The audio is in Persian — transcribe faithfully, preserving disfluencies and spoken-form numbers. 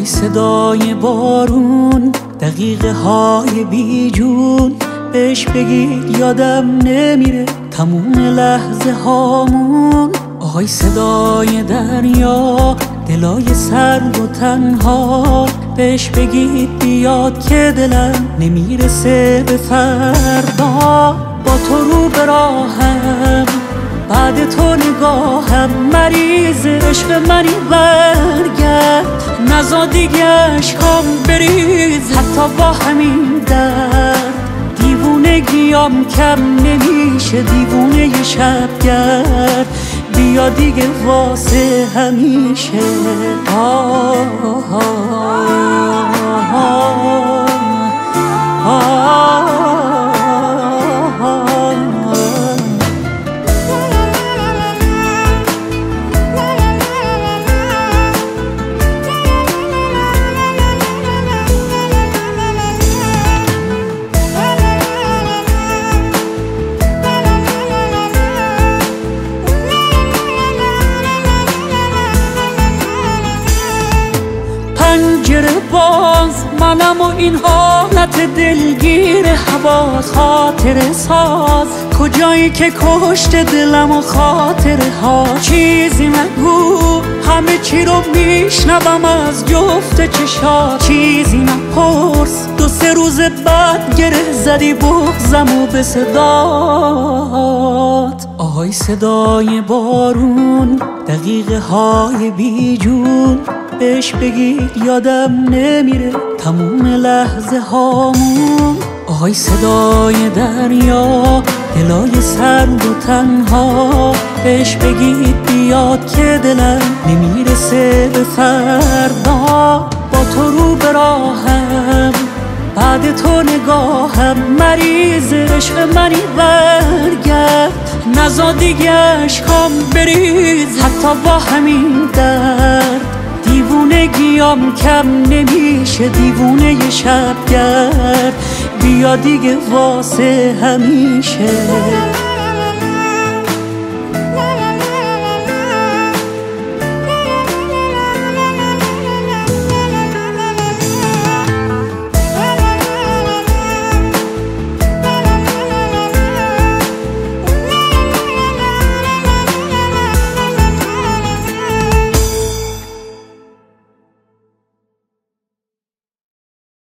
آهای صدای بارون، دقیقه های بی جون، بهش بگید یادم نمیره تموم لحظه هامون. آهای صدای دریا، دلای سرد و تنها، بهش بگید بیاد که دلم نمیرسه به فردا. با تو رو به راهم، بعد تو نگاهم، مریض عشق منی برگرد، نزا دیگه عشقام بریز حتی با همین درد. دیوونگیام کم نمیشه، دیوونه ی شبگرد، بیا دیگه واسه همیشه. آه آه آه آه آه. پنجره باز، منم و این حالت دلگیر حواس، خاطر ساز کجایی که کشت دلم و خاطره ها. چیزی نگو، همه چی رو میشنوم از جفت چشات. چیزی نپرس، دو سه روز بعد گره زدی بغزم و به صدات. آهای صدای بارون، دقیقه های بی جون، بهش بگید یادم نمیره تموم لحظه هامون. آهای صدای دریا، دلای سرد و تنها، بهش بگید بیاد که دلم نمیرسه به فردا. با تو رو به راهم، بعد تو نگاهم، مریض عشق منی برگرد، نزا دیگه عشقام بریز حتی با همین درد. دیوونگیام کم نمیشه، دیوونه ی شبگرد، بیا دیگه واسه همیشه.